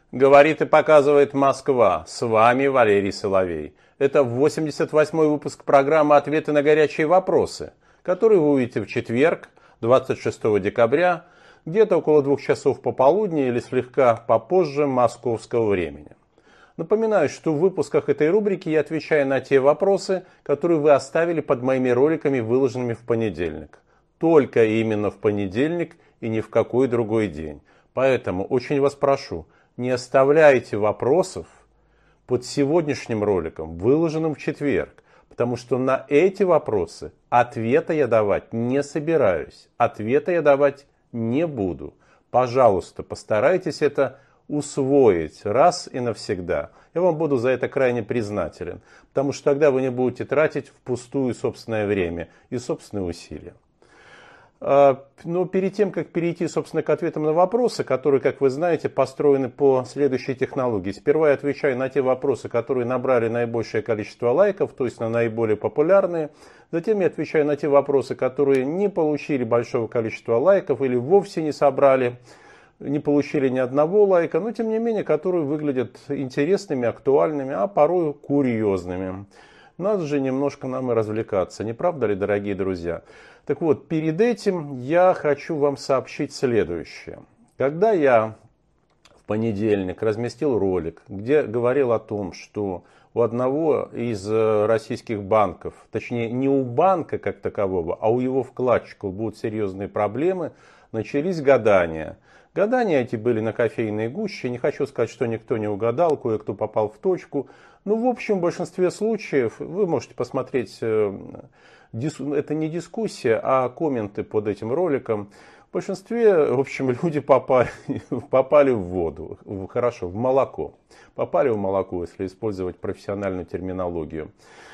Говорит и показывает Москва. С вами Валерий Соловей. Это 88-й выпуск программы «Ответы на горячие вопросы», который вы увидите в четверг, 26 декабря, где-то около 2 часов пополудни или слегка попозже московского времени. Напоминаю, что в выпусках этой рубрики я отвечаю на те вопросы, которые вы оставили под моими роликами, выложенными в понедельник. Только именно в понедельник и ни в какой другой день. Поэтому очень вас прошу, не оставляйте вопросов под сегодняшним роликом, выложенным в четверг, потому что на эти вопросы ответа я давать не собираюсь, ответа я давать не буду. Пожалуйста, постарайтесь это усвоить раз и навсегда. Я вам буду за это крайне признателен, потому что тогда вы не будете тратить впустую собственное время и собственные усилия. Но перед тем, как перейти, собственно, к ответам на вопросы, которые, как вы знаете, построены по следующей технологии. Сперва я отвечаю на те вопросы, которые набрали наибольшее количество лайков, то есть на наиболее популярные. Затем я отвечаю на те вопросы, которые не получили большого количества лайков или вовсе не собрали, не получили ни одного лайка, но тем не менее, которые выглядят интересными, актуальными, а порой курьезными. Надо же немножко нам и развлекаться, не правда ли, дорогие друзья? Так вот, перед этим я хочу вам сообщить следующее. Когда я в понедельник разместил ролик, где говорил о том, что у одного из российских банков, точнее не у банка как такового, а у его вкладчиков будут серьезные проблемы, начались гадания. Гадания эти были на кофейной гуще. Не хочу сказать, что никто не угадал, кое-кто попал в точку. Ну, в общем, в большинстве случаев, вы можете посмотреть, это не дискуссия, а комменты под этим роликом. В большинстве, в общем, люди попали в воду, хорошо, в молоко. Попали в молоко, если использовать профессиональную терминологию.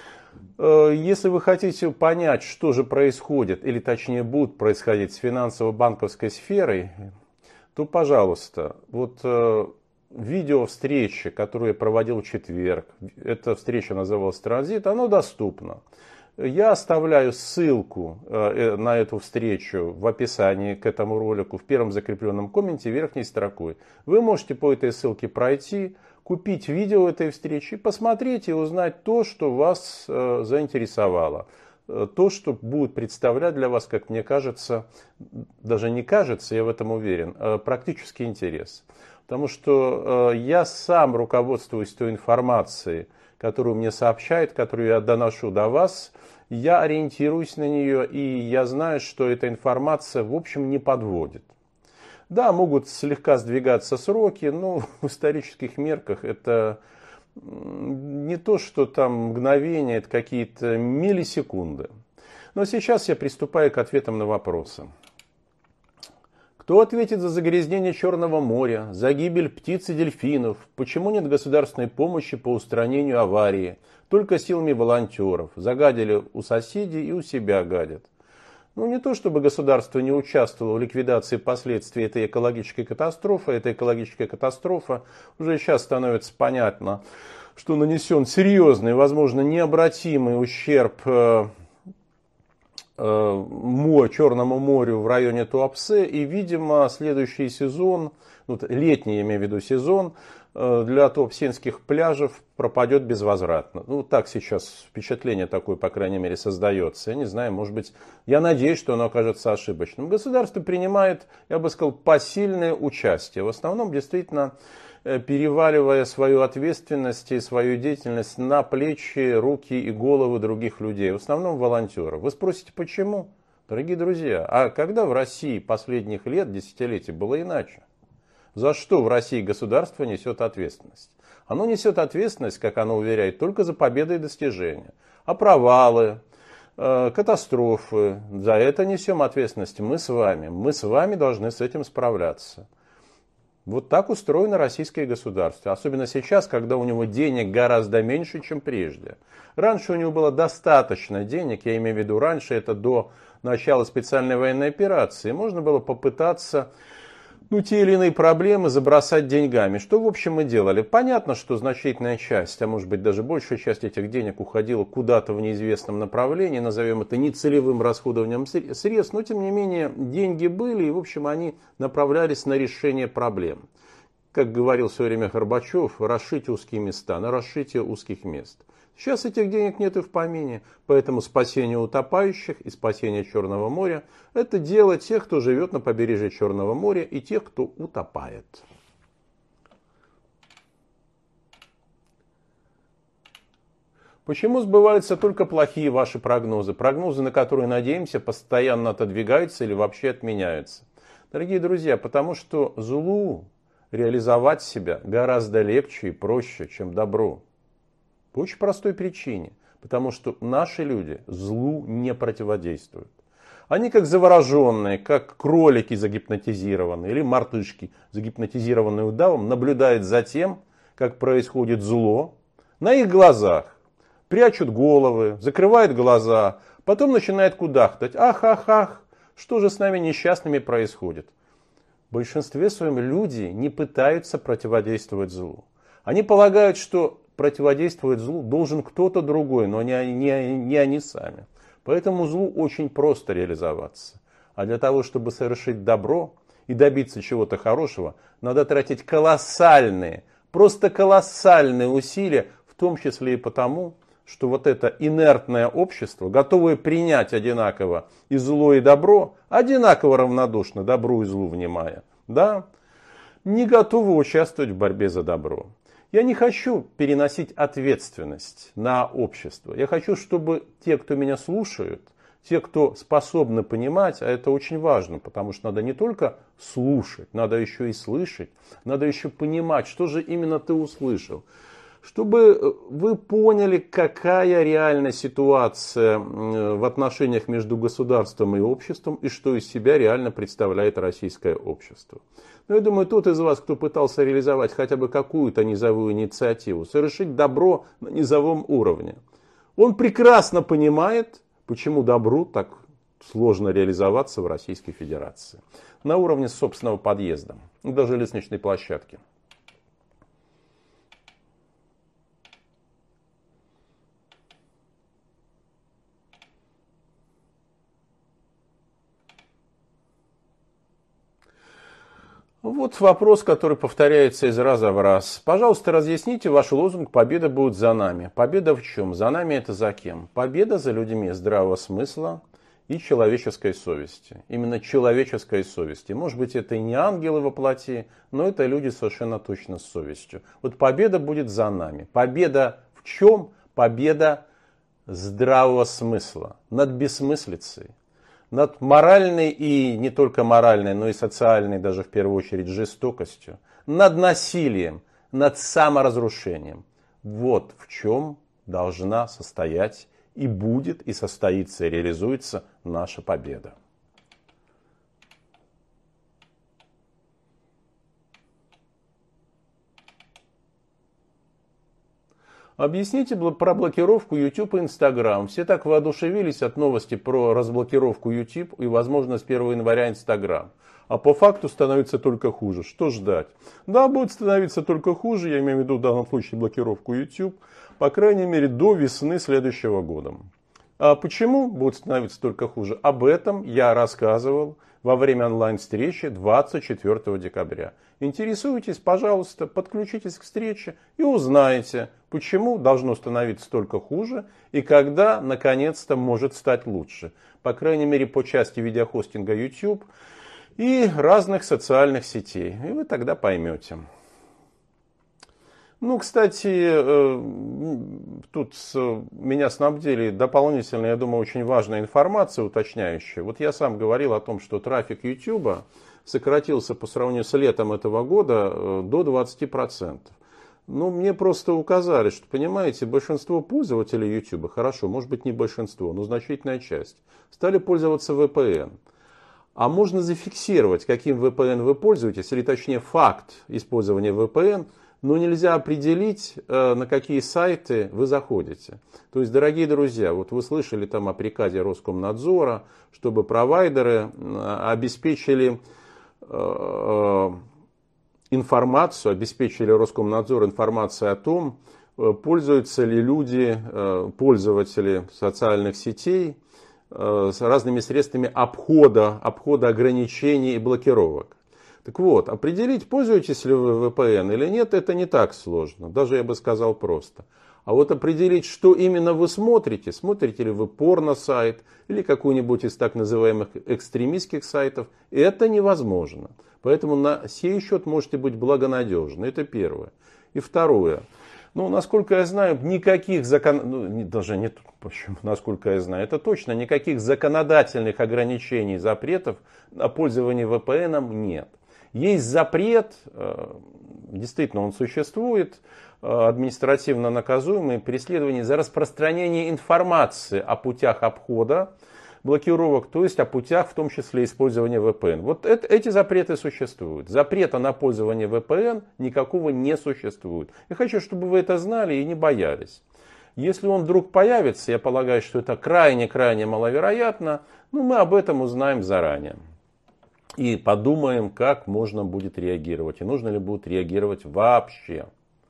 Если вы хотите понять, что же происходит, или точнее будет происходить с финансово-банковской сферой, то, пожалуйста, вот видео встречи, которую я проводил в четверг, эта встреча называлась «Транзит», оно доступно. Я оставляю ссылку на эту встречу в описании к этому ролику, в первом закрепленном комменте верхней строкой. Вы можете по этой ссылке пройти, купить видео этой встречи, посмотреть и узнать то, что вас заинтересовало. То, что будет представлять для вас, как мне кажется, даже не кажется, я в этом уверен, практический интерес. Потому что я сам руководствуюсь той информацией, которую мне сообщают, которую я доношу до вас, я ориентируюсь на нее, и я знаю, что эта информация, в общем, не подводит. Да, могут слегка сдвигаться сроки, но в исторических мерках это не то, что там мгновения, это какие-то миллисекунды. Но сейчас я приступаю к ответам на вопросы. Кто ответит за загрязнение Черного моря, за гибель птиц и дельфинов? Почему нет государственной помощи по устранению аварии? Только силами волонтеров. Загадили у соседей и у себя гадят. Ну, не то, чтобы государство не участвовало в ликвидации последствий этой экологической катастрофы. Эта экологическая катастрофа уже сейчас становится понятно, что нанесен серьезный, возможно, необратимый ущерб Черному морю в районе Туапсе. И, видимо, следующий сезон, летний, я имею в виду сезон, для туапсинских пляжев пропадет безвозвратно. Ну, так сейчас впечатление такое, по крайней мере, создается. Я не знаю, может быть, я надеюсь, что оно окажется ошибочным. Государство принимает, я бы сказал, посильное участие. В основном, действительно, переваливая свою ответственность и свою деятельность на плечи, руки и головы других людей. В основном волонтеров. Вы спросите, почему? Дорогие друзья, а когда в России последних лет, десятилетий было иначе? За что в России государство несет ответственность? Оно несет ответственность, как оно уверяет, только за победы и достижения. А провалы, катастрофы, за это несем ответственность мы с вами. Мы с вами должны с этим справляться. Вот так устроено российское государство. Особенно сейчас, когда у него денег гораздо меньше, чем прежде. Раньше у него было достаточно денег, я имею в виду раньше, это до начала специальной военной операции. Можно было попытаться те или иные проблемы забросать деньгами. Что, в общем, мы делали? Понятно, что значительная часть, а может быть даже большая часть этих денег уходила куда-то в неизвестном направлении, назовем это нецелевым расходованием средств, но тем не менее деньги были, и, в общем, они направлялись на решение проблем. как говорил в свое время Горбачев, расшить узкие места, на расшитие узких мест. Сейчас этих денег нет и в помине, поэтому спасение утопающих и спасение Черного моря – это дело тех, кто живет на побережье Черного моря, и тех, кто утопает. Почему сбываются только плохие ваши прогнозы? Прогнозы, на которые надеемся, постоянно отодвигаются или вообще отменяются. Дорогие друзья, потому что злу реализовать себя гораздо легче и проще, чем добру. По очень простой причине. Потому что наши люди злу не противодействуют. Они как завороженные, как кролики загипнотизированные или мартышки, загипнотизированные удавом, наблюдают за тем, как происходит зло на их глазах. Прячут головы, закрывают глаза, потом начинают кудахтать. Ах, ах, ах, что же с нами несчастными происходит? В большинстве своем люди не пытаются противодействовать злу. Они полагают, что противодействовать злу должен кто-то другой, но не они сами. Поэтому злу очень просто реализоваться. А для того, чтобы совершить добро и добиться чего-то хорошего, надо тратить колоссальные, просто колоссальные усилия, в том числе и потому, что вот это инертное общество, готовое принять одинаково и зло, и добро, одинаково равнодушно добру и злу внимая, да, не готовы участвовать в борьбе за добро. Я не хочу переносить ответственность на общество. Я хочу, чтобы те, кто меня слушают, те, кто способны понимать, а это очень важно, потому что надо не только слушать, надо еще и слышать, надо еще понимать, что же именно ты услышал. Чтобы вы поняли, какая реальная ситуация в отношениях между государством и обществом, и что из себя реально представляет российское общество. Но я думаю, тот из вас, кто пытался реализовать хотя бы какую-то низовую инициативу, совершить добро на низовом уровне, он прекрасно понимает, почему добру так сложно реализоваться в Российской Федерации. На уровне собственного подъезда, даже лестничной площадки. Вот вопрос, который повторяется из раза в раз. Пожалуйста, разъясните ваш лозунг «Победа будет за нами». Победа в чем? За нами это за кем? Победа за людьми здравого смысла и человеческой совести. Именно человеческой совести. Может быть, это и не ангелы во плоти, но это люди совершенно точно с совестью. Вот победа будет за нами. Победа в чем? Победа здравого смысла над бессмыслицей. Над моральной и не только моральной, но и социальной, даже в первую очередь, жестокостью. Над насилием, над саморазрушением. Вот в чем должна состоять и будет, и состоится, и реализуется наша победа. Объясните про блокировку YouTube и Instagram. Все так воодушевились от новости про разблокировку YouTube и, возможно, с 1 января Instagram. А по факту становится только хуже. Что ждать? Да, будет становиться только хуже, я имею в виду в данном случае блокировку YouTube, по крайней мере, до весны следующего года. А почему будет становиться только хуже? Об этом я рассказывал во время онлайн-встречи 24 декабря. Интересуйтесь, пожалуйста, подключитесь к встрече и узнаете, почему должно становиться только хуже и когда, наконец-то, может стать лучше. По крайней мере, по части видеохостинга YouTube и разных социальных сетей. И вы тогда поймете. Ну, кстати, тут меня снабдили дополнительной, я думаю, очень важной информацией уточняющей. Вот я сам говорил о том, что трафик YouTube сократился по сравнению с летом этого года до 20%. Ну, мне просто указали, что, понимаете, большинство пользователей YouTube, хорошо, может быть не большинство, но значительная часть, стали пользоваться VPN. А можно зафиксировать, каким VPN вы пользуетесь, или точнее факт использования VPN, но нельзя определить, на какие сайты вы заходите. То есть, дорогие друзья, вот вы слышали там о приказе Роскомнадзора, чтобы провайдеры обеспечили информацию, обеспечили Роскомнадзор информацией о том, пользуются ли люди, пользователи социальных сетей с разными средствами обхода ограничений и блокировок. Так вот, определить, пользуетесь ли вы VPN или нет, это не так сложно. Даже я бы сказал просто. А вот определить, что именно вы смотрите, смотрите ли вы порно-сайт или какой-нибудь из так называемых экстремистских сайтов, это невозможно. Поэтому на сей счет можете быть благонадежны. Это первое. И второе. Ну, насколько я знаю, никаких даже не почему, насколько я знаю, это точно, никаких законодательных ограничений, запретов на пользование VPN нет. Есть запрет, действительно он существует, административно наказуемые преследования за распространение информации о путях обхода блокировок, то есть о путях, в том числе использования VPN. Вот эти запреты существуют. Запрета на пользование VPN никакого не существует. Я хочу, чтобы вы это знали и не боялись. Если он вдруг появится, я полагаю, что это крайне-крайне маловероятно, но мы об этом узнаем заранее. И подумаем, как можно будет реагировать, и нужно ли будет реагировать вообще.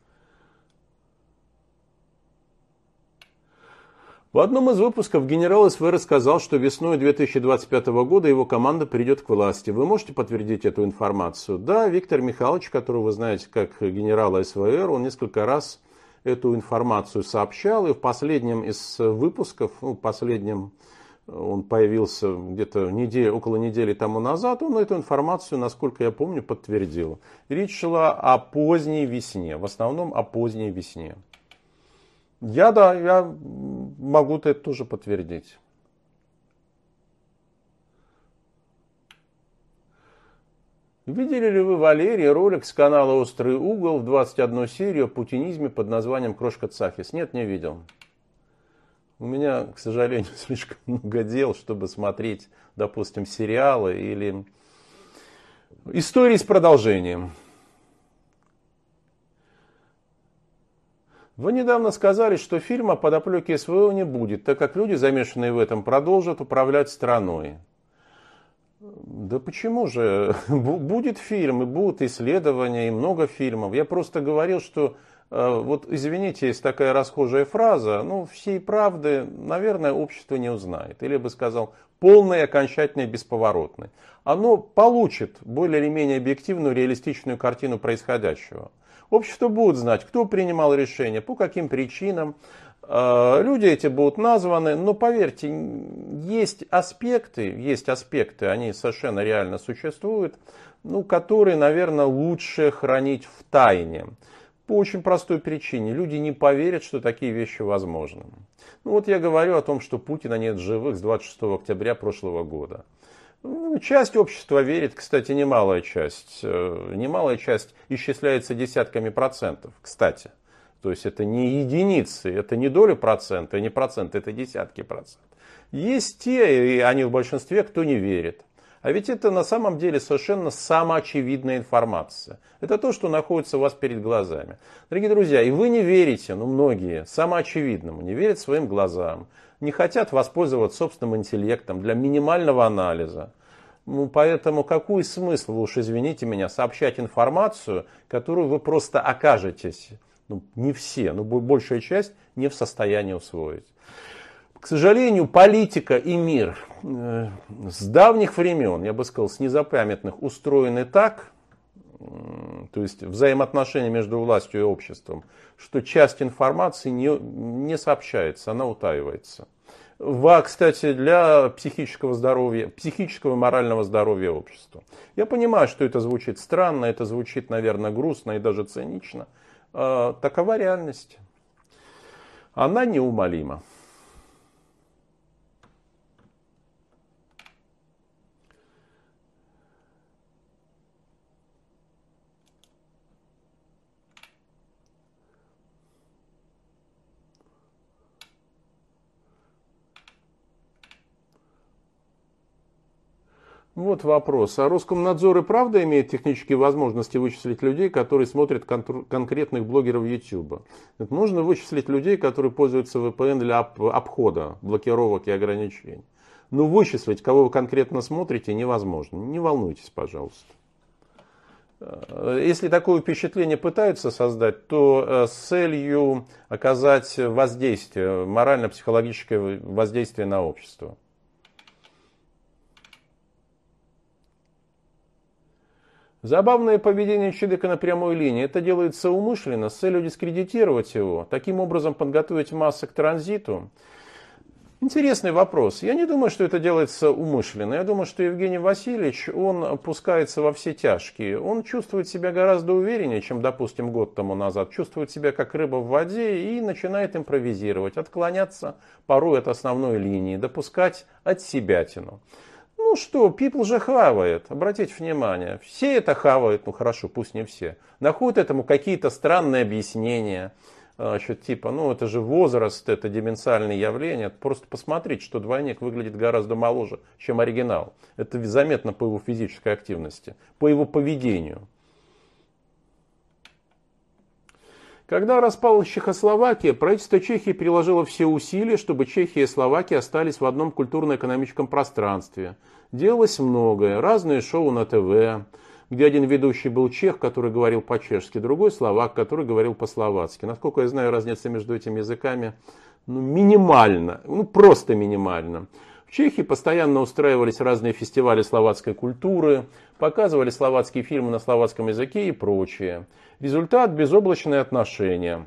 В одном из выпусков генерал СВР сказал, что весной 2025 года его команда придет к власти. Вы можете подтвердить эту информацию? Да, Виктор Михайлович, которого вы знаете как генерала СВР, он несколько раз эту информацию сообщал. И в последнем из выпусков, он появился где-то около недели тому назад, он эту информацию, насколько я помню, подтвердил. Речь шла о поздней весне, в основном о поздней весне. Я могу это тоже подтвердить. Видели ли вы, Валерий, ролик с канала «Острый угол» в 21 серию о путинизме под названием «Крошка Цахис»? Нет, не видел. У меня, к сожалению, слишком много дел, чтобы смотреть, допустим, сериалы или истории с продолжением. Вы недавно сказали, что фильма о подоплеке СВО не будет, так как люди, замешанные в этом, продолжат управлять страной. Да почему же? Будет фильм, и будут исследования, и много фильмов. Я просто говорил, что, вот извините, есть такая расхожая фраза, всей правды, наверное, общество не узнает. Или я бы сказал, полной, окончательной, бесповоротной. Оно получит более или менее объективную, реалистичную картину происходящего. Общество будет знать, кто принимал решение, по каким причинам. Люди эти будут названы, но поверьте, есть аспекты, они совершенно реально существуют, которые, наверное, лучше хранить в тайне. По очень простой причине. Люди не поверят, что такие вещи возможны. Вот я говорю о том, что Путина нет в живых с 26 октября прошлого года. Часть общества верит, кстати, немалая часть. Немалая часть исчисляется десятками процентов, кстати. То есть это не единицы, это не доля процента, не процент, это десятки процентов. Есть те, и они в большинстве, кто не верит. А ведь это на самом деле совершенно самоочевидная информация. Это то, что находится у вас перед глазами. Дорогие друзья, и вы не верите, многие, самоочевидному, не верят своим глазам, не хотят воспользоваться собственным интеллектом для минимального анализа. Поэтому какой смысл, вы уж извините меня, сообщать информацию, которую вы просто окажетесь, не все, но большая часть не в состоянии усвоить. К сожалению, политика и мир с давних времен, я бы сказал, с незапамятных, устроены так, то есть взаимоотношения между властью и обществом, что часть информации не сообщается, она утаивается. Кстати, для психического здоровья, психического и морального здоровья общества. Я понимаю, что это звучит странно, это звучит, наверное, грустно и даже цинично. Такова реальность. Она неумолима. Вот вопрос. А Роскомнадзор и правда имеет технические возможности вычислить людей, которые смотрят конкретных блогеров YouTube? Можно вычислить людей, которые пользуются VPN для обхода, блокировок и ограничений. Но вычислить, кого вы конкретно смотрите, невозможно. Не волнуйтесь, пожалуйста. Если такое впечатление пытаются создать, то с целью оказать воздействие, морально-психологическое воздействие на общество. Забавное поведение человека на прямой линии. Это делается умышленно с целью дискредитировать его, таким образом подготовить массы к транзиту. Интересный вопрос. Я не думаю, что это делается умышленно. Я думаю, что Евгений Васильевич, он пускается во все тяжкие. Он чувствует себя гораздо увереннее, чем, допустим, год тому назад. Чувствует себя как рыба в воде и начинает импровизировать, отклоняться порой от основной линии, допускать отсебятину. Ну что, people же хавает, обратите внимание. Все это хавают, ну хорошо, пусть не все. Находят этому какие-то странные объяснения. Типа, ну это же возраст, это деменциальное явление. Просто посмотрите, что двойник выглядит гораздо моложе, чем оригинал. Это заметно по его физической активности, по его поведению. Когда распалась Чехословакия, правительство Чехии приложило все усилия, чтобы Чехия и Словакия остались в одном культурно-экономическом пространстве. Делалось многое, разные шоу на ТВ, где один ведущий был чех, который говорил по-чешски, другой словак, который говорил по-словацки. Насколько я знаю, разница между этими языками минимальна, просто минимальна. В Чехии постоянно устраивались разные фестивали словацкой культуры, показывали словацкие фильмы на словацком языке и прочее. Результат – безоблачные отношения.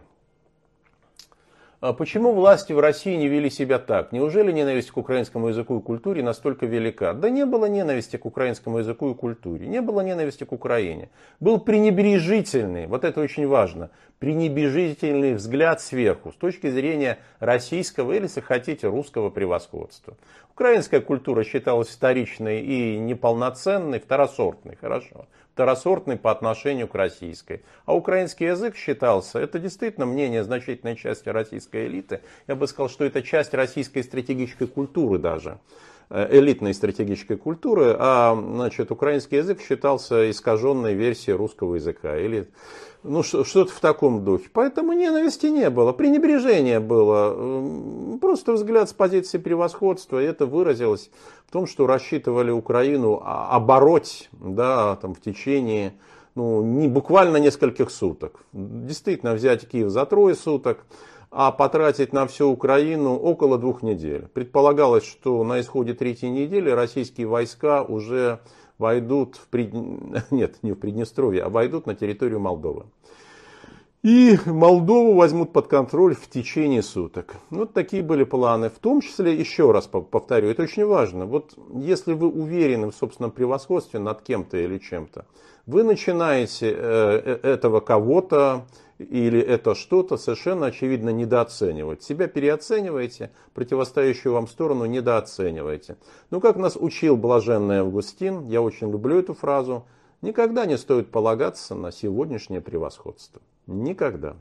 Почему власти в России не вели себя так? Неужели ненависть к украинскому языку и культуре настолько велика? Да не было ненависти к украинскому языку и культуре, не было ненависти к Украине. Был пренебрежительный, вот это очень важно, пренебрежительный взгляд сверху с точки зрения российского или, если хотите, русского превосходства. Украинская культура считалась вторичной и неполноценной, второсортной, хорошо. Второсортной по отношению к российской. А украинский язык считался, это действительно мнение значительной части российской элиты, я бы сказал, что это часть российской стратегической культуры даже, элитной стратегической культуры, а украинский язык считался искаженной версией русского языка, или что-то в таком духе. Поэтому ненависти не было, пренебрежения было, просто взгляд с позиции превосходства, и это выразилось в том, что рассчитывали Украину обороть в течение не буквально нескольких суток. Действительно, взять Киев за 3 суток, а потратить на всю Украину около 2 недель. Предполагалось, что на исходе 3-й недели российские войска уже войдут не в Приднестровье, а войдут на территорию Молдовы. И Молдову возьмут под контроль в течение суток. Вот такие были планы. В том числе, еще раз повторю, это очень важно. Вот если вы уверены в собственном превосходстве над кем-то или чем-то, вы начинаете этого кого-то или это что-то совершенно очевидно недооценивать. Себя переоцениваете, противостоящую вам сторону недооцениваете. Как нас учил блаженный Августин, я очень люблю эту фразу, никогда не стоит полагаться на сегодняшнее превосходство. Никогда.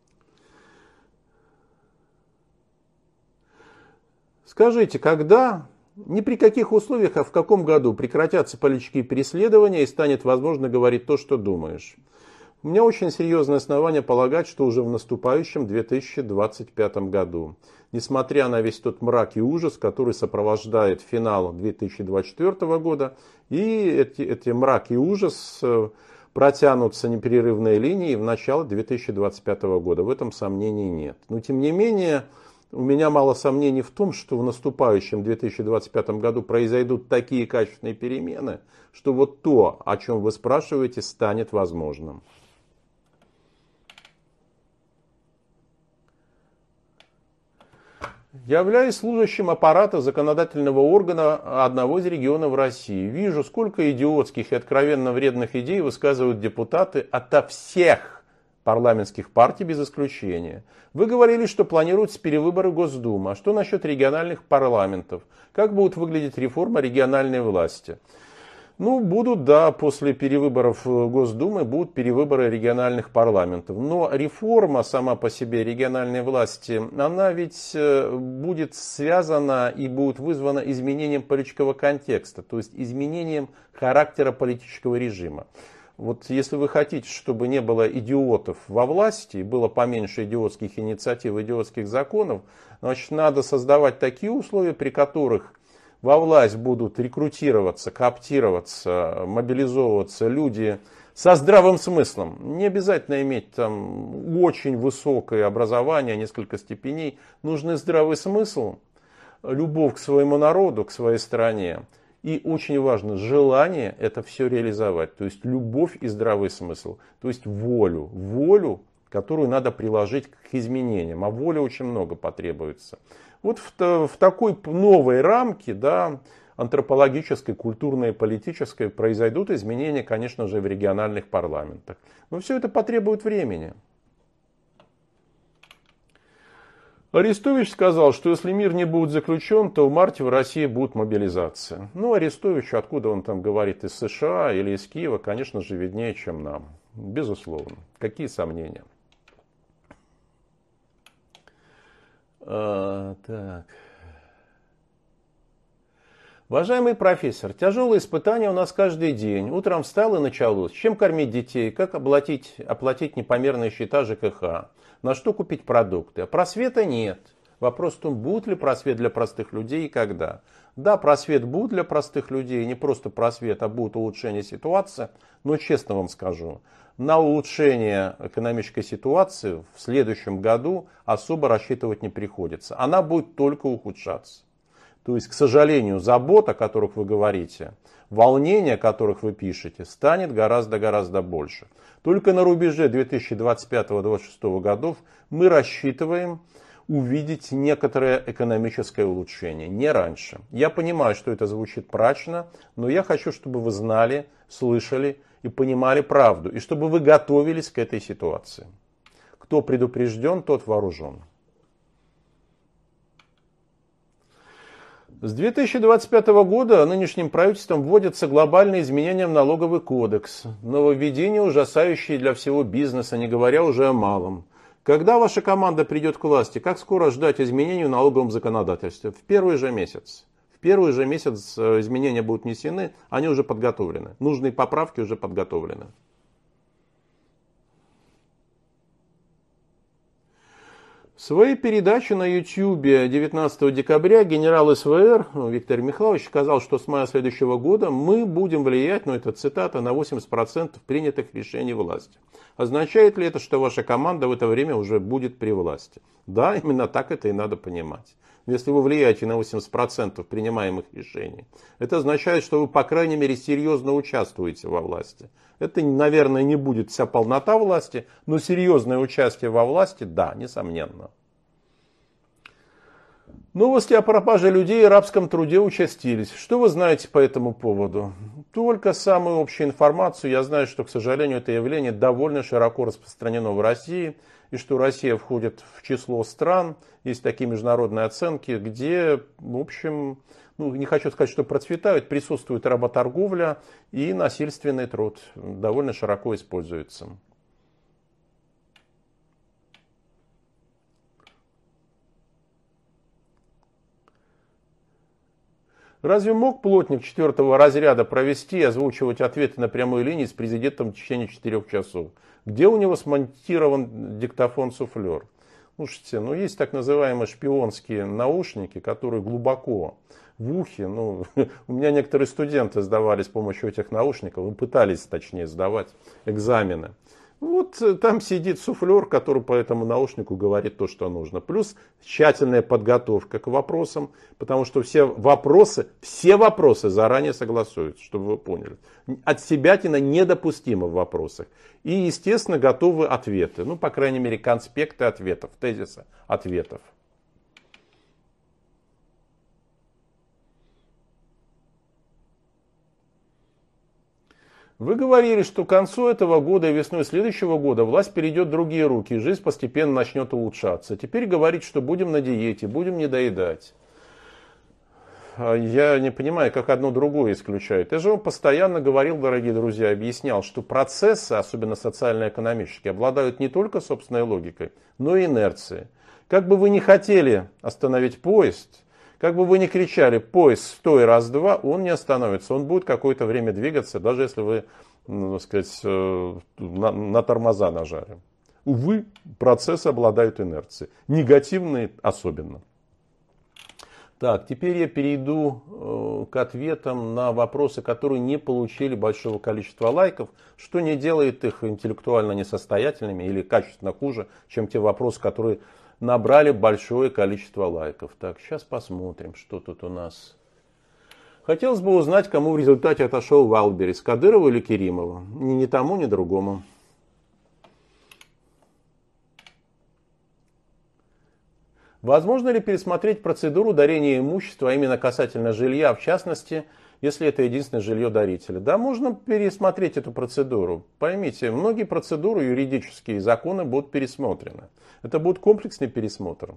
Скажите, когда, ни при каких условиях, а в каком году прекратятся политические переследования и станет возможно говорить то, что думаешь? У меня очень серьезное основание полагать, что уже в наступающем 2025 году, несмотря на весь тот мрак и ужас, который сопровождает финал 2024 года, и эти мрак и ужас протянутся непрерывной линией в начало 2025 года. В этом сомнений нет. Но тем не менее, у меня мало сомнений в том, что в наступающем 2025 году произойдут такие качественные перемены, что вот то, о чем вы спрашиваете, станет возможным. Являюсь служащим аппарата законодательного органа одного из регионов России. Вижу, сколько идиотских и откровенно вредных идей высказывают депутаты ото всех парламентских партий без исключения. Вы говорили, что планируются перевыборы Госдумы. А что насчет региональных парламентов? Как будет выглядеть реформа региональной власти? Будут, да, после перевыборов Госдумы будут перевыборы региональных парламентов. Но реформа сама по себе региональной власти, она ведь будет связана и будет вызвана изменением политического контекста, то есть изменением характера политического режима. Вот если вы хотите, чтобы не было идиотов во власти, было поменьше идиотских инициатив, идиотских законов, значит, надо создавать такие условия, при которых во власть будут рекрутироваться, кооптироваться, мобилизовываться люди со здравым смыслом. Не обязательно иметь там очень высокое образование, несколько степеней. Нужен здравый смысл, любовь к своему народу, к своей стране И очень важно желание это все реализовать. То есть любовь и здравый смысл. То есть волю. Волю, которую надо приложить к изменениям. А воли очень много потребуется. Вот в такой новой рамке, да, антропологической, культурной и политической, произойдут изменения, конечно же, в региональных парламентах. Но все это потребует времени. Арестович сказал, что если мир не будет заключен, то в марте в России будет мобилизация. Ну, Арестович, откуда он там говорит, из США или из Киева, конечно же, виднее, чем нам. Безусловно. Какие сомнения? Так. Уважаемый профессор, тяжелые испытания у нас каждый день. Утром встал и началось. Чем кормить детей? Как оплатить непомерные счета ЖКХ? На что купить продукты? А просвета нет. Вопрос в том, будет ли просвет для простых людей и когда. Да, просвет будет для простых людей. Не просто просвет, а будет улучшение ситуации. Но честно вам скажу, на улучшение экономической ситуации в следующем году особо рассчитывать не приходится. Она будет только ухудшаться. То есть, к сожалению, забот, о которых вы говорите, волнение, о которых вы пишете, станет гораздо больше. Только на рубеже 2025-2026 годов мы рассчитываем увидеть некоторое экономическое улучшение, не раньше. Я понимаю, что это звучит мрачно, но я хочу, чтобы вы знали, слышали и понимали правду, и чтобы вы готовились к этой ситуации. Кто предупрежден, тот вооружен. С 2025 года нынешним правительством вводятся глобальные изменения в налоговый кодекс. Нововведения, ужасающие для всего бизнеса, не говоря уже о малом. Когда ваша команда придет к власти, как скоро ждать изменений в налоговом законодательстве? В первый же месяц. В первый же месяц изменения будут внесены, они уже подготовлены. Нужные поправки уже подготовлены. В своей передаче на YouTube 19 декабря генерал СВР Виктор Михайлович сказал, что с мая следующего года мы будем влиять, это цитата, на 80% принятых решений власти. Означает ли это, что ваша команда в это время уже будет при власти? Да, именно так это и надо понимать. Если вы влияете на 80% принимаемых решений, это означает, что вы, по крайней мере, серьезно участвуете во власти. Это, наверное, не будет вся полнота власти, но серьезное участие во власти, да, несомненно. Новости о пропаже людей и рабском труде участились. Что вы знаете по этому поводу? Только самую общую информацию. Я знаю, что, к сожалению, это явление довольно широко распространено в России. И что Россия входит в число стран, есть такие международные оценки, где, в общем, не хочу сказать, что процветают, присутствует работорговля и насильственный труд. Довольно широко используется. Разве мог плотник 4-го разряда провести и озвучивать ответы на прямой линии с президентом в течение 4 часов? Где у него смонтирован диктофон-суфлер? Слушайте, есть так называемые шпионские наушники, которые глубоко в ухе. У меня некоторые студенты сдавали с помощью этих наушников, пытались, точнее, сдавать экзамены. Там сидит суфлер, который по этому наушнику говорит то, что нужно. Плюс тщательная подготовка к вопросам, потому что все вопросы заранее согласуются, чтобы вы поняли. Отсебятина недопустима в вопросах. И, естественно, готовы ответы. По крайней мере, конспекты ответов, тезисы ответов. Вы говорили, что к концу этого года и весной следующего года власть перейдет в другие руки, и жизнь постепенно начнет улучшаться. Теперь говорите, что будем на диете, будем недоедать. Я не понимаю, как одно другое исключает. Я же вам постоянно говорил, дорогие друзья, объяснял, что процессы, особенно социально-экономические, обладают не только собственной логикой, но и инерцией. Как бы вы ни хотели остановить поезд, как бы вы ни кричали: поезд, стой, раз-два, он не остановится. Он будет какое-то время двигаться, даже если вы, на тормоза нажали. Увы, процессы обладают инерцией. Негативные особенно. Так, теперь я перейду к ответам на вопросы, которые не получили большого количества лайков, что не делает их интеллектуально несостоятельными или качественно хуже, чем те вопросы, которые набрали большое количество лайков. Так, сейчас посмотрим, что тут у нас. Хотелось бы узнать, кому в результате отошел Вайлдберрис, Кадырову или Керимову. Ни тому, ни другому. Возможно ли пересмотреть процедуру дарения имущества, а именно касательно жилья, в частности, если это единственное жилье дарителя? Да, можно пересмотреть эту процедуру. Поймите, многие процедуры, юридические законы будут пересмотрены. Это будет комплексный пересмотр.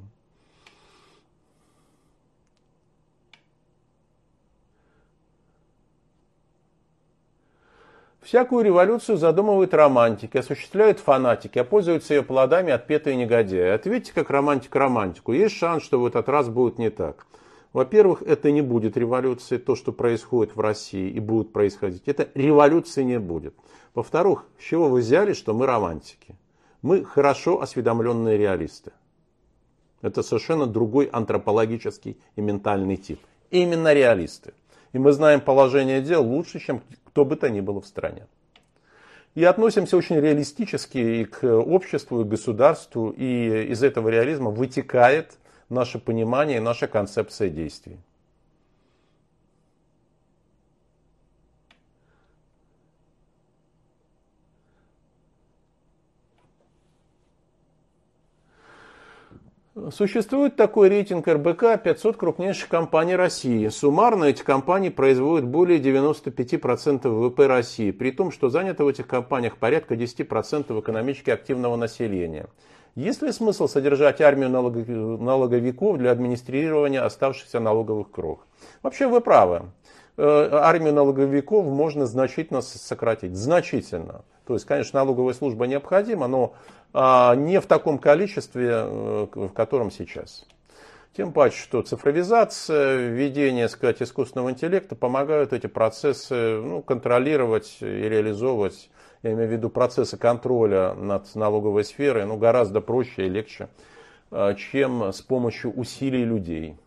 Всякую революцию задумывают романтики, осуществляют фанатики, а пользуются ее плодами отпетые негодяи. Ответьте, как романтик романтику. Есть шанс, что в этот раз будет не так. Во-первых, это не будет революции, то, что происходит в России и будет происходить. Это революции не будет. Во-вторых, с чего вы взяли, что мы романтики? Мы хорошо осведомленные реалисты. Это совершенно другой антропологический и ментальный тип. Именно реалисты. И мы знаем положение дел лучше, чем кто бы то ни было в стране. И относимся очень реалистически и к обществу, и к государству. И из этого реализма вытекает наше понимание и наша концепция действий. Существует такой рейтинг РБК 500 крупнейших компаний России. Суммарно эти компании производят более 95% ВВП России, при том, что занято в этих компаниях порядка 10% экономически активного населения. Есть ли смысл содержать армию налоговиков для администрирования оставшихся налоговых крох? Вообще вы правы. Армию налоговиков можно значительно сократить. Значительно. То есть, конечно, налоговая служба необходима, но не в таком количестве, в котором сейчас. Тем паче, что цифровизация, введение, сказать, искусственного интеллекта помогают эти процессы контролировать и реализовывать. Я имею в виду процессы контроля над налоговой сферой, гораздо проще и легче, чем с помощью усилий людей.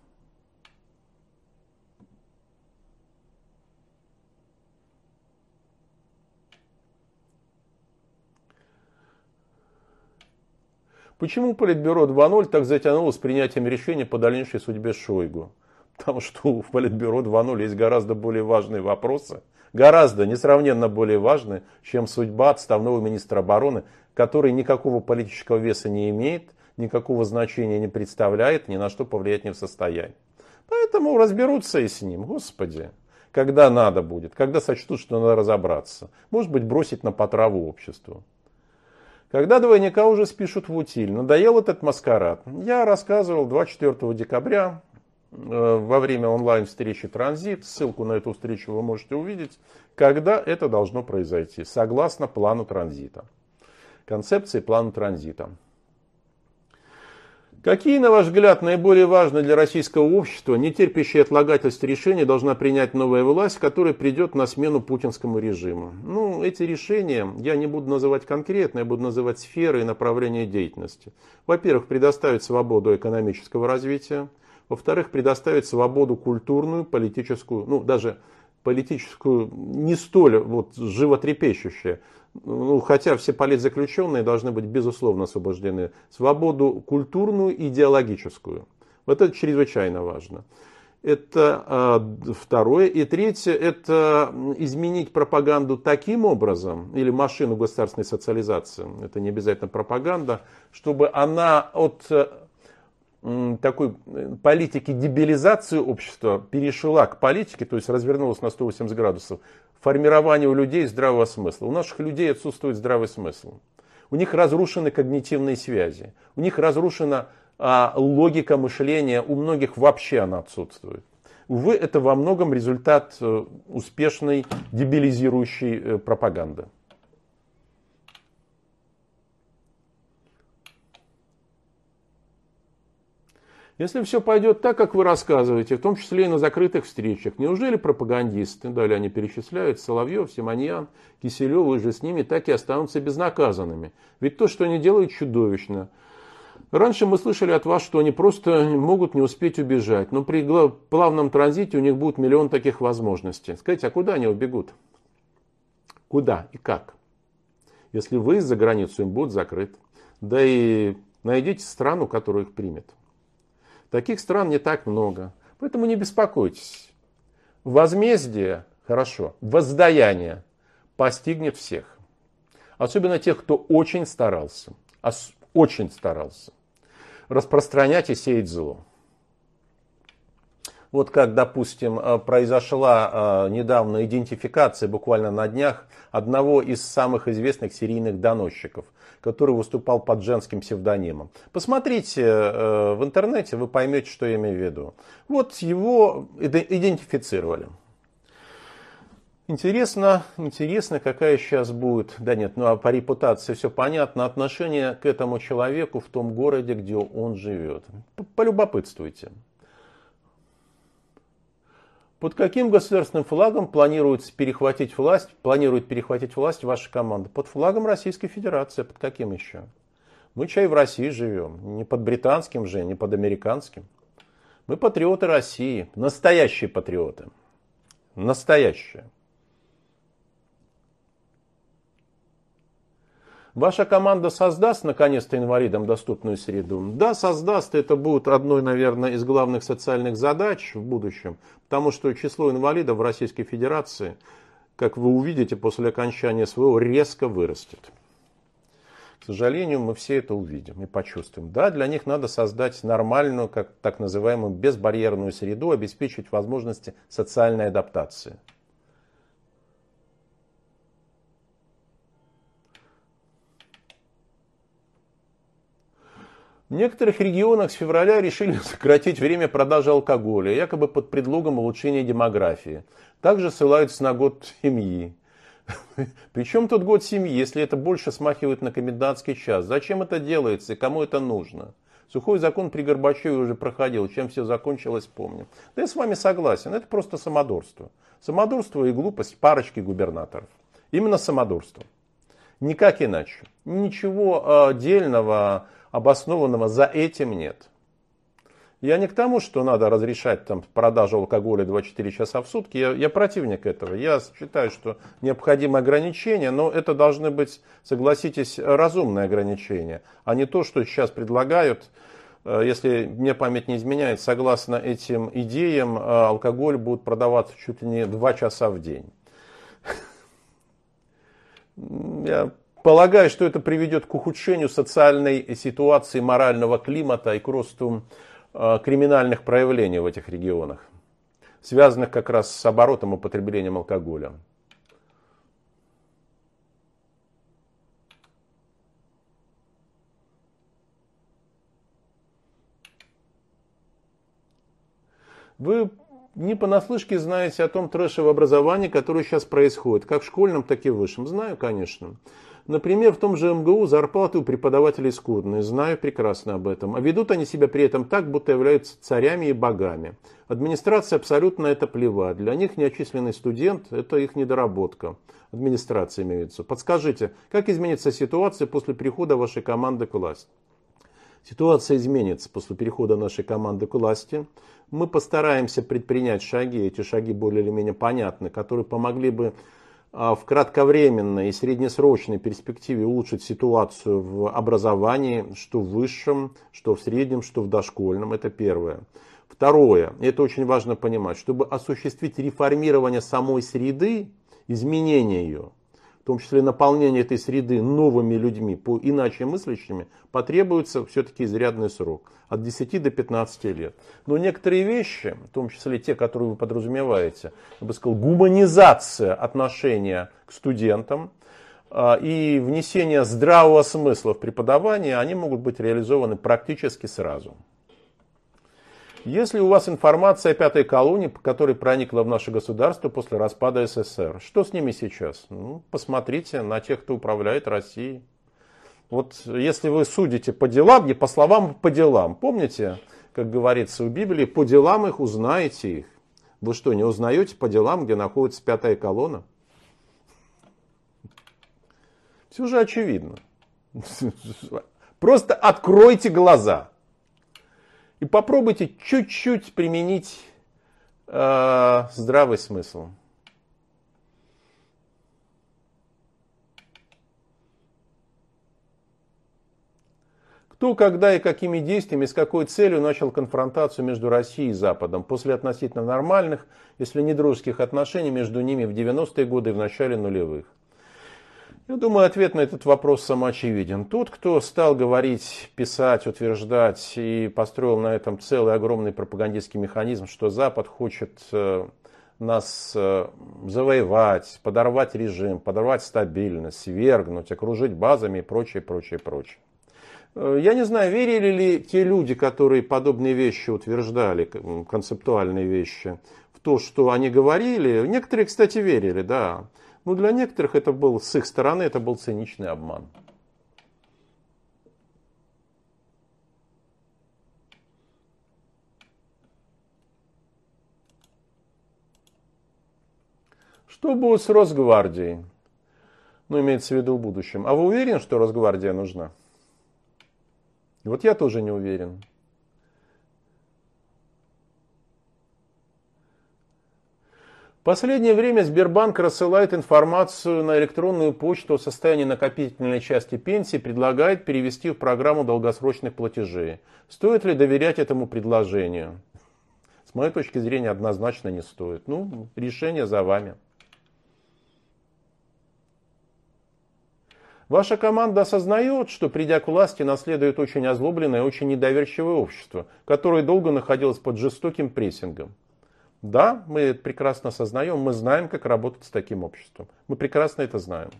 Почему Политбюро 2.0 так затянуло с принятием решения по дальнейшей судьбе Шойгу? Потому что у Политбюро 2.0 есть гораздо более важные вопросы, гораздо несравненно более важные, чем судьба отставного министра обороны, который никакого политического веса не имеет, никакого значения не представляет, ни на что повлиять не в состоянии. Поэтому разберутся и с ним, господи, когда надо будет, когда сочтут, что надо разобраться. Может быть, бросить на потраву обществу. Когда двойника уже спишут в утиль, надоел этот маскарад. Я рассказывал 24 декабря во время онлайн-встречи «Транзит». Ссылку на эту встречу вы можете увидеть, когда это должно произойти, согласно плану транзита. Концепции плана транзита. Какие, на ваш взгляд, наиболее важные для российского общества, не терпящие отлагательств решения, должна принять новая власть, которая придет на смену путинскому режиму? Эти решения я не буду называть конкретно, я буду называть сферы и направления деятельности. Во-первых, предоставить свободу экономического развития. Во-вторых, предоставить свободу культурную, политическую, даже политическую не столь животрепещущую. Хотя все политзаключенные должны быть безусловно освобождены. Свободу культурную и идеологическую. Вот это чрезвычайно важно. Это второе. И третье, это изменить пропаганду таким образом, или машину государственной социализации, это не обязательно пропаганда, чтобы она от такой политики дебилизации общества перешла к политике, то есть развернулась на 180 градусов, формированию у людей здравого смысла. У наших людей отсутствует здравый смысл. У них разрушены когнитивные связи. У них разрушена логика мышления. У многих вообще она отсутствует. Увы, это во многом результат успешной дебилизирующей пропаганды. Если все пойдет так, как вы рассказываете, в том числе и на закрытых встречах, неужели пропагандисты, далее они перечисляют, Соловьев, Симоньян, Киселев, и же с ними так и останутся безнаказанными? Ведь то, что они делают, чудовищно. Раньше мы слышали от вас, что они просто могут не успеть убежать, но при плавном транзите у них будет миллион таких возможностей. Скажите, а куда они убегут? Куда и как? Если выезд за границу им будет закрыт, да и найдите страну, которая их примет. Таких стран не так много, поэтому не беспокойтесь. Возмездие, хорошо, воздаяние постигнет всех. Особенно тех, кто очень старался. Очень старался. Распространять и сеять зло. Вот как, допустим, произошла недавно идентификация, буквально на днях, одного из самых известных серийных доносчиков, который выступал под женским псевдонимом. Посмотрите в интернете, вы поймете, что я имею в виду. Вот его идентифицировали. Интересно, какая сейчас будет, да нет, ну а по репутации все понятно, отношение к этому человеку в том городе, где он живет. Полюбопытствуйте. Под каким государственным флагом планирует перехватить власть ваша команда? Под флагом Российской Федерации. Под каким еще? Мы чай в России живем. Не под британским же, не под американским. Мы патриоты России. Настоящие патриоты. Настоящие. Ваша команда создаст наконец-то инвалидам доступную среду? Да, создаст. Это будет одной, наверное, из главных социальных задач в будущем. Потому что число инвалидов в Российской Федерации, как вы увидите после окончания СВО, резко вырастет. К сожалению, мы все это увидим и почувствуем. Да, для них надо создать нормальную, как так называемую, безбарьерную среду, обеспечить возможности социальной адаптации. В некоторых регионах с февраля решили сократить время продажи алкоголя, якобы под предлогом улучшения демографии. Также ссылаются на год семьи. Причем тут год семьи, если это больше смахивает на комендантский час? Зачем это делается и кому это нужно? Сухой закон при Горбачеве уже проходил, чем все закончилось, помним. Да я с вами согласен, это просто самодурство. Самодурство и глупость парочки губернаторов. Именно самодурство. Никак иначе. Ничего отдельного, обоснованного за этим нет. Я не к тому, что надо разрешать там продажу алкоголя 24 часа в сутки. Я противник этого. Я считаю, что необходимы ограничения, но это должны быть, согласитесь, разумные ограничения, а не то, что сейчас предлагают. Если мне память не изменяет, согласно этим идеям, алкоголь будет продаваться чуть ли не 2 часа в день. Я полагаю, что это приведет к ухудшению социальной ситуации, морального климата и к росту криминальных проявлений в этих регионах, связанных как раз с оборотом и потреблением алкоголя. Вы не понаслышке знаете о том трэше в образовании, которое сейчас происходит, как в школьном, так и в высшем. Знаю, конечно. Например, в том же МГУ зарплаты у преподавателей скудные. Знаю прекрасно об этом. А ведут они себя при этом так, будто являются царями и богами. Администрация абсолютно это плевать. Для них неотчисленный студент – это их недоработка. Администрация имеется. Подскажите, как изменится ситуация после перехода вашей команды к власти? Ситуация изменится после перехода нашей команды к власти. Мы постараемся предпринять шаги, эти шаги более или менее понятны, которые помогли бы в кратковременной и среднесрочной перспективе улучшить ситуацию в образовании, что в высшем, что в среднем, что в дошкольном. Это первое. Второе, и это очень важно понимать, чтобы осуществить реформирование самой среды, изменение ее, в том числе наполнение этой среды новыми людьми, иначе мыслящими, потребуется все-таки изрядный срок, от 10 до 15 лет. Но некоторые вещи, в том числе те, которые вы подразумеваете, я бы сказал, гуманизация отношения к студентам и внесение здравого смысла в преподавание, они могут быть реализованы практически сразу. Если у вас информация о пятой колонии, которая проникла в наше государство после распада СССР, что с ними сейчас? Ну, посмотрите на тех, кто управляет Россией. Вот если вы судите по делам, не по словам, по делам. Помните, как говорится в Библии, по делам их узнаете их. Вы что, не узнаете по делам, где находится пятая колонна? Все же очевидно. Просто откройте глаза. И попробуйте чуть-чуть применить здравый смысл. Кто, когда и какими действиями, с какой целью начал конфронтацию между Россией и Западом после относительно нормальных, если не дружеских отношений между ними в 90-е годы и в начале нулевых? Я думаю, ответ на этот вопрос самоочевиден. Тот, кто стал говорить, писать, утверждать и построил на этом целый огромный пропагандистский механизм, что Запад хочет нас завоевать, подорвать режим, подорвать стабильность, свергнуть, окружить базами и прочее, прочее, прочее. Я не знаю, верили ли те люди, которые подобные вещи утверждали, концептуальные вещи, в то, что они говорили. Некоторые, кстати, верили, да. Но для некоторых это был, с их стороны, это был циничный обман. Что будет с Росгвардией? Ну, имеется в виду в будущем. А вы уверены, что Росгвардия нужна? Вот я тоже не уверен. В последнее время Сбербанк рассылает информацию на электронную почту о состоянии накопительной части пенсии, предлагает перевести в программу долгосрочных платежей. Стоит ли доверять этому предложению? С моей точки зрения, однозначно не стоит. Ну, решение за вами. Ваша команда осознает, что, придя к власти, наследует очень озлобленное, очень недоверчивое общество, которое долго находилось под жестоким прессингом. Да, мы это прекрасно осознаем, мы знаем, как работать с таким обществом. Мы прекрасно это знаем.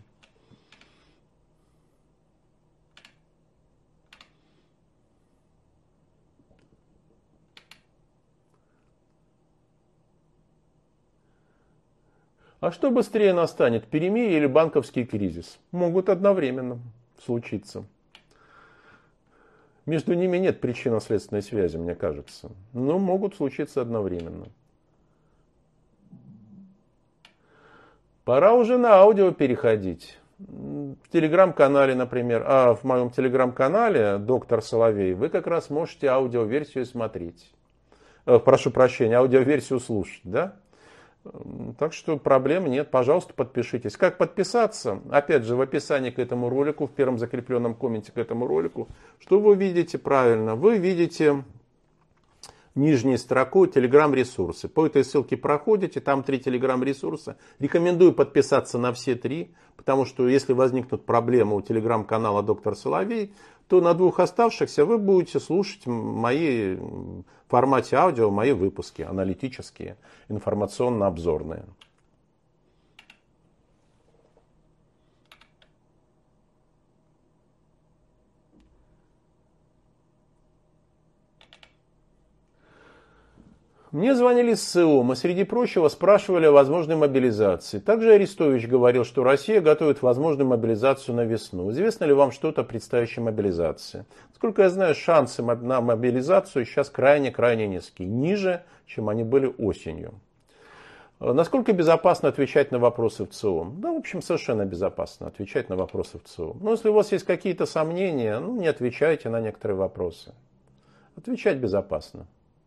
А что быстрее настанет, перемирие или банковский кризис? Могут одновременно случиться. Между ними нет причинно-следственной связи, мне кажется. Но могут случиться одновременно. Пора уже на аудио переходить. В телеграм-канале, например, в моем телеграм-канале «Доктор Соловей» вы как раз можете аудиоверсию смотреть. Прошу прощения, аудиоверсию слушать, да? Так что проблем нет, пожалуйста, подпишитесь. Как подписаться? Опять же, в описании к этому ролику, в первом закрепленном комменте к этому ролику, что вы видите правильно? Вы видите нижней строкой телеграм-ресурсы. По этой ссылке проходите, там 3 телеграм-ресурса. Рекомендую подписаться на все 3, потому что если возникнут проблемы у телеграм-канала «Доктор Соловей», то на 2 оставшихся вы будете слушать мои в формате аудио, мои выпуски аналитические, информационно-обзорные. Мне звонили с СИОМ и, среди прочего, спрашивали о возможной мобилизации. Также Арестович говорил, что Россия готовит возможную мобилизацию на весну. Известно ли вам что-то о предстоящей мобилизации? Насколько я знаю, шансы на мобилизацию сейчас крайне-крайне низкие. Ниже, чем они были осенью. Насколько безопасно отвечать на вопросы в ЦИОМ? Да, в общем, совершенно безопасно отвечать на вопросы в ЦИОМ. Но если у вас есть какие-то сомнения, не отвечайте на некоторые вопросы. Отвечать безопасно.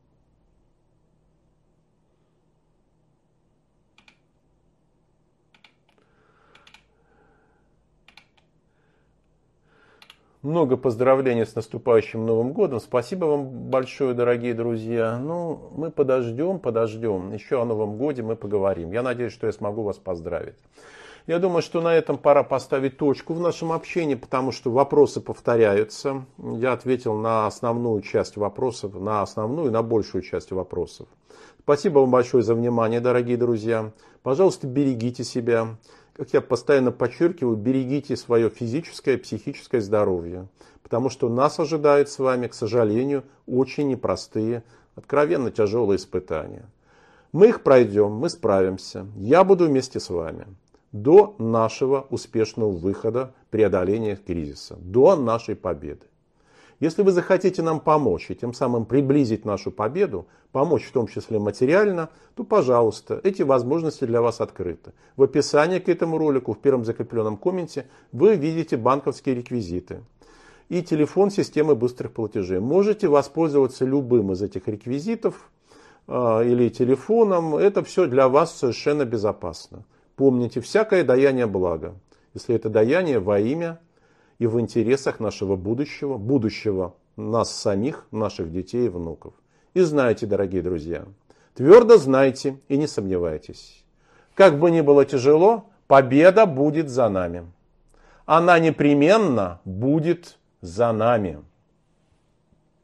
Много поздравлений с наступающим Новым годом. Спасибо вам большое, дорогие друзья. Мы подождем. Еще о Новом годе мы поговорим. Я надеюсь, что я смогу вас поздравить. Я думаю, что на этом пора поставить точку в нашем общении, потому что вопросы повторяются. Я ответил на основную часть вопросов, на большую часть вопросов. Спасибо вам большое за внимание, дорогие друзья. Пожалуйста, берегите себя. Как я постоянно подчеркиваю, берегите свое физическое и психическое здоровье. Потому что нас ожидают с вами, к сожалению, очень непростые, откровенно тяжелые испытания. Мы их пройдем, мы справимся. Я буду вместе с вами. До нашего успешного выхода, преодоления кризиса. До нашей победы. Если вы захотите нам помочь и тем самым приблизить нашу победу, помочь в том числе материально, то, пожалуйста, эти возможности для вас открыты. В описании к этому ролику, в первом закрепленном комменте, вы видите банковские реквизиты и телефон системы быстрых платежей. Можете воспользоваться любым из этих реквизитов или телефоном. Это все для вас совершенно безопасно. Помните, всякое даяние благо, если это даяние во имя и в интересах нашего будущего нас самих, наших детей и внуков. И знайте, дорогие друзья, твердо знайте и не сомневайтесь. Как бы ни было тяжело, победа будет за нами. Она непременно будет за нами.